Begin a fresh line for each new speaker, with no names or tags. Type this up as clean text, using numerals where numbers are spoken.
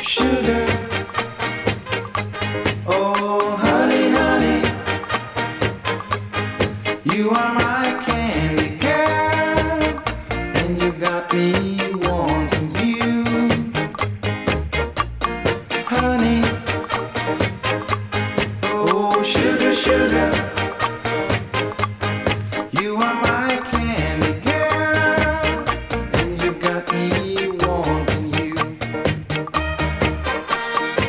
sugar. Oh, honey, honey, you are my candy girl, and you got me